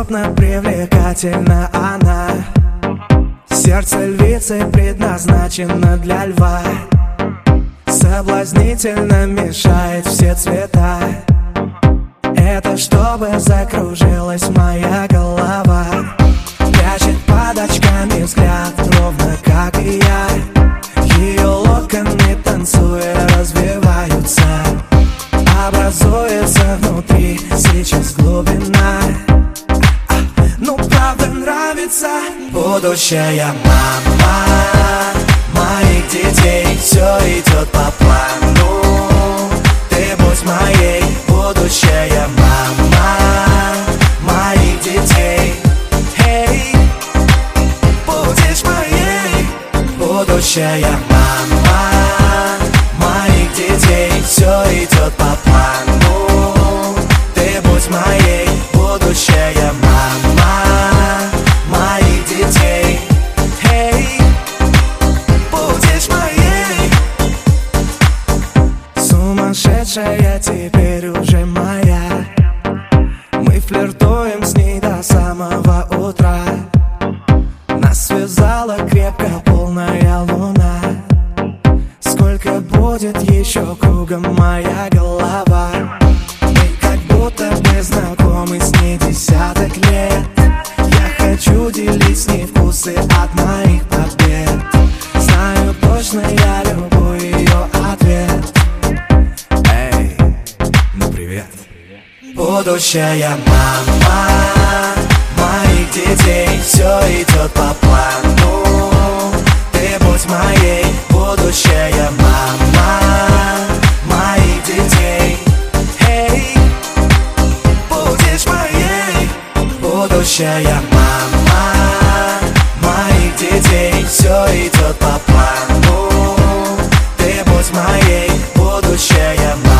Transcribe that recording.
Безумно привлекательна она. Сердце львицы предназначено для льва. Соблазнительно мешает все цвета. Это чтобы закружилась моя голова. Прячет под очками взгляд, ровно как и я. Ее локоны, танцуя, развиваются. Образуется внутри сейчас глубина. Ну правда нравится. Будущая мама моих детей, все идет по плану. Ты будь моей, будущая мама моих детей. Эй, будешь моей, будущая мама моих детей. Все идет по плану. Ты будь моей, будущая мама моих детей. Эй, будешь моей. Сумасшедшая теперь уже моя. Мы флиртуем с ней до самого утра. Нас связала крепко полная луна. Сколько будет еще кругом моя голова. Мы как будто бы знакомы с ней десяток лет. Я хочу делить с ней вкусы от моих побед. Знаю точно, я люблю ее ответ. Эй, ну привет. Будущая мама моих детей, все идет по плану. Ты будь моей, будущая мама моих детей. Эй, будешь моей, будущая мама моих детей. Все идет по плану. Ты будь моей, будущая мама.